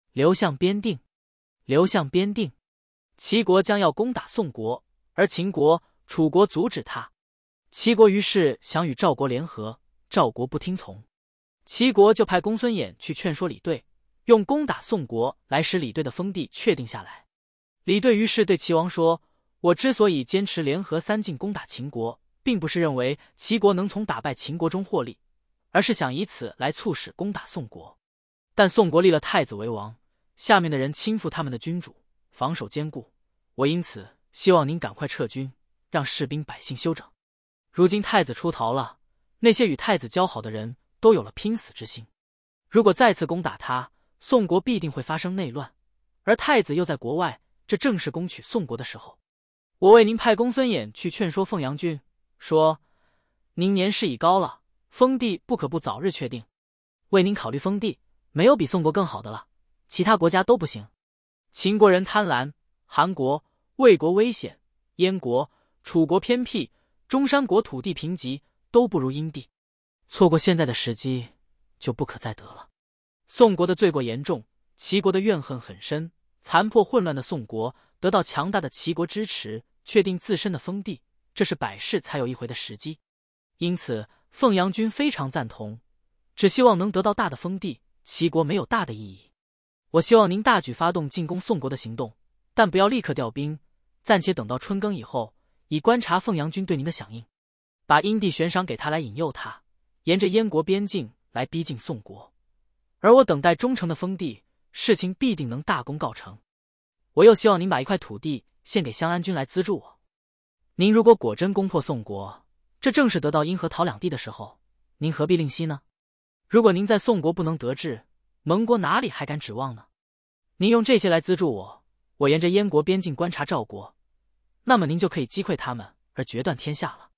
刘向边定，刘向边定。齐国将要攻打宋国，而秦国、楚国阻止他。齐国于是想与赵国联合，赵国不听从。齐国就派公孙衍去劝说李队，用攻打宋国来使李队的封地确定下来。李队于是对齐王说：“我之所以坚持联合三晋攻打秦国，并不是认为齐国能从打败秦国中获利，而是想以此来促使攻打宋国。但宋国立了太子为王，下面的人倾覆他们的君主，防守坚固。我因此希望您赶快撤军，让士兵百姓休整。如今太子出逃了，那些与太子交好的人都有了拼死之心。如果再次攻打他，宋国必定会发生内乱，而太子又在国外，这正是攻取宋国的时候。我为您派公孙衍去劝说凤阳君，说您年事已高了，封地不可不早日确定。为您考虑封地，没有比宋国更好的了，其他国家都不行。秦国人贪婪，韩国、魏国危险，燕国、楚国偏僻，中山国土地贫瘠，都不如殷地。错过现在的时机，就不可再得了。宋国的罪过严重，齐国的怨恨很深，残破混乱的宋国得到强大的齐国支持，确定自身的封地，这是百世才有一回的时机。因此凤阳君非常赞同，只希望能得到大的封地，齐国没有大的意义。我希望您大举发动进攻宋国的行动，但不要立刻调兵，暂且等到春耕以后，以观察凤阳君对您的响应。把殷地悬赏给他来引诱他，沿着燕国边境来逼近宋国。而我等待忠诚的封地，事情必定能大功告成。我又希望您把一块土地献给襄安君来资助我。您如果果真攻破宋国，这正是得到殷和陶两地的时候，您何必吝惜呢？如果您在宋国不能得志，盟国哪里还敢指望呢？您用这些来资助我，我沿着燕国边境观察赵国，那么您就可以击溃他们而决断天下了。